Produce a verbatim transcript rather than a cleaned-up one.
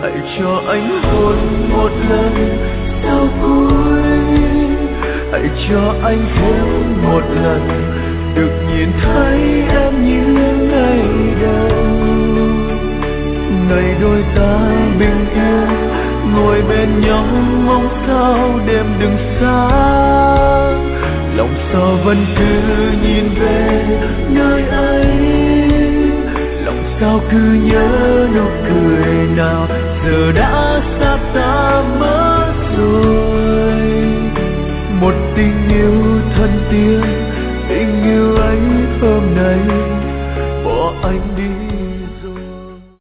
Hãy cho anh hôn một lần sau cuối, hãy cho anh thêm một lần được nhìn thấy em như ngày đầu. Ngày đôi ta bình yên ngồi bên nhau mong sao đêm đừng xa, lòng sao vẫn cứ nhìn về nơi ấy, lòng sao cứ nhớ nụ cười nào giờ đã xa ta mất.